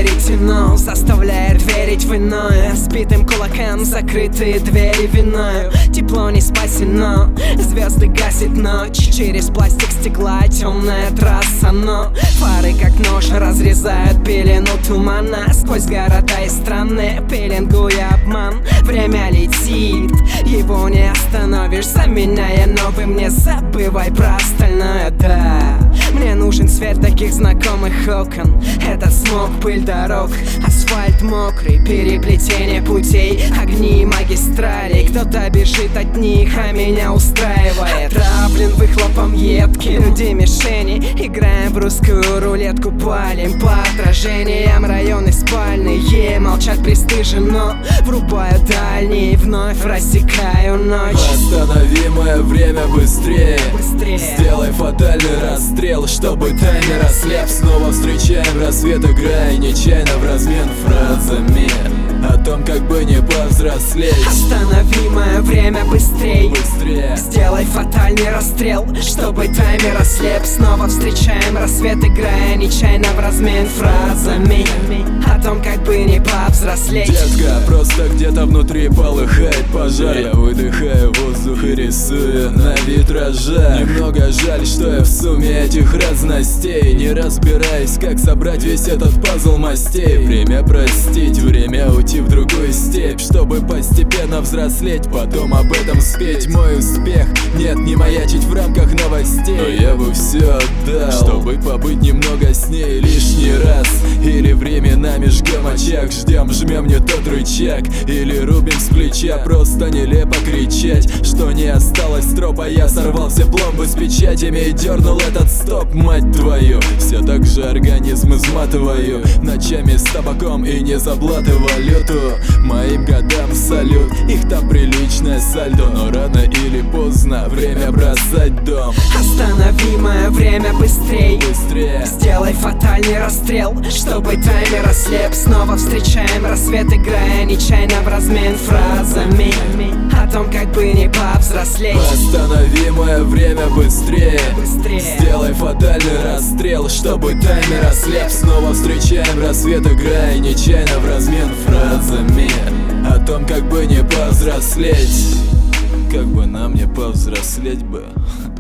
веретено заставляет верить в иное. Сбитым кулакам закрытые двери виною. Тепло не спасено, звезды гасит ночь. Через пластик стекла темная трасса, но фары как нож разрезают пелену тумана. Сквозь города и страны пеленгуя обман. Время летит, его не остановишь, заменяя новым. Не забывай про остальное, да. Мне нужен свет таких знакомых окон. Этот смог, пыль дорог, асфальт мокрый, переплетение путей, огни и магистрали. Кто-то бежит от них, а меня устраивает. Отравлен выхлопом едкий, люди мишени. Играем в русскую рулетку, палим по отражениям. Районы спальные молчат пристыженно. Врубаю дальний, вновь рассекаю ночь. Останови мое время быстрее, сделай фатальный расстрел, чтобы таймер ослеп. Снова встречаем рассвет, играя нечаянно в размен фразами о том, как бы не повзрослеть. Останови мое время быстрей, сделай фатальный расстрел, чтобы таймер ослеп. Снова встречаем рассвет, играя нечаянно в размен фразами о том, как бы не повзрослеть. Детка, просто где-то внутри полыхает пожар. Я выдыхаю воздух и рисую на витражах. Немного жаль, что я в сумме этих разностей не разбираюсь, как собрать весь этот пазл мастей. Время простить, время уйти в другую степь, чтобы постепенно взрослеть, потом об этом спеть. Мой успех нет, не маячить в рамках новостей, но я бы все отдал, чтобы побыть немного с ней лишний раз. Или временами жгем очаг, жмем не тот рычаг, или рубим с плеча. Просто нелепо кричать, что не осталось тропа. Я сорвал все пломбы с печатями и дернул этот стоп, мать твою. Все так же организм изматываю ночами с табаком и не заблаты валюту. Моим годам салют, их там приличное сальдо, но рано или поздно время бросать дом. Останови мое время быстрей, сделай фатальный расстрел, чтобы таймер ослеп. Снова встречаем рассвет, играя нечаянно в размен фразами о том, как бы не повзрослеть. Останови мое время быстрее, сделай фатальный расстрел, чтобы таймер ослеп. Снова встречаем рассвет, играя нечаянно в размен фразами о том, как бы не повзрослеть. Как бы нам не повзрослеть бы.